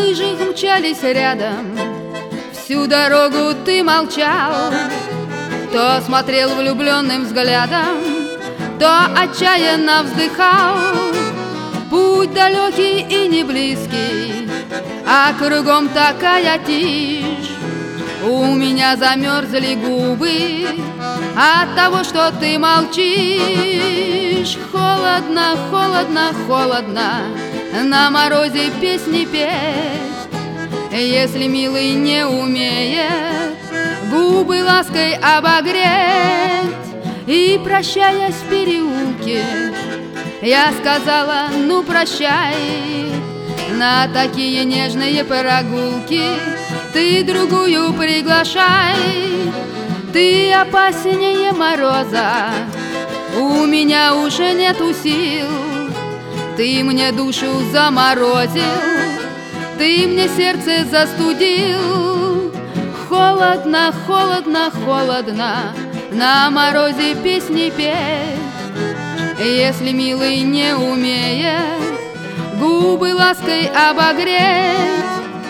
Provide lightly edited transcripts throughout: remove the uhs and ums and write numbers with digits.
лыжах мчались рядом, всю дорогу ты молчал, то смотрел влюбленным взглядом, то отчаянно вздыхал. Путь далекий и не близкий, а кругом такая тишь. У меня замерзли губы от того, что ты молчишь. Холодно, холодно, холодно на морозе песни петь. Если милый не умеет губы лаской обогреть. И прощаясь в переулке, я сказала: ну прощай. На такие нежные прогулки ты другую приглашай. Ты опаснее мороза, у меня уже нету сил. Ты мне душу заморозил, ты мне сердце застудил. Холодно, холодно, холодно на морозе песни петь. Если милый не умеет губы лаской обогреть.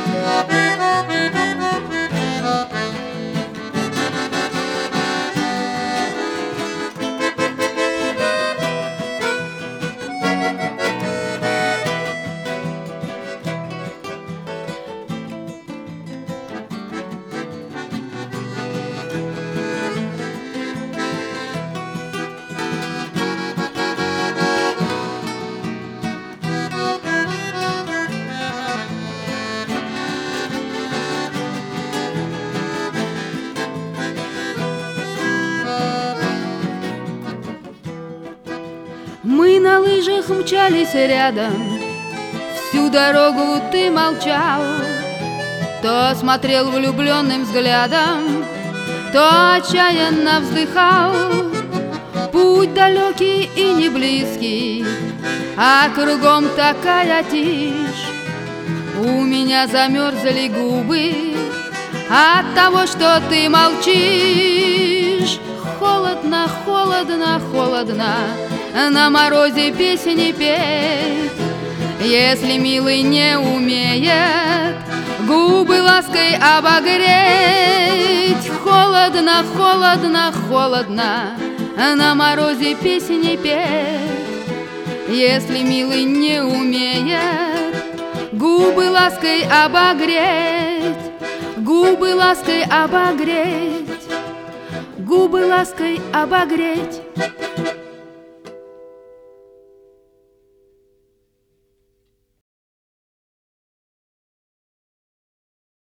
Мы на лыжах мчались рядом, всю дорогу ты молчал, то смотрел влюбленным взглядом, то отчаянно вздыхал. Путь далекий и не близкий, а кругом такая тишь. У меня замерзли губы от того, что ты молчишь. Холодно, холодно, холодно на морозе песни петь. Если милый не умеет губы лаской обогреть. Холодно, холодно, холодно на морозе песни петь. Если милый не умеет губы лаской обогреть. Губы лаской обогреть, губы лаской обогреть.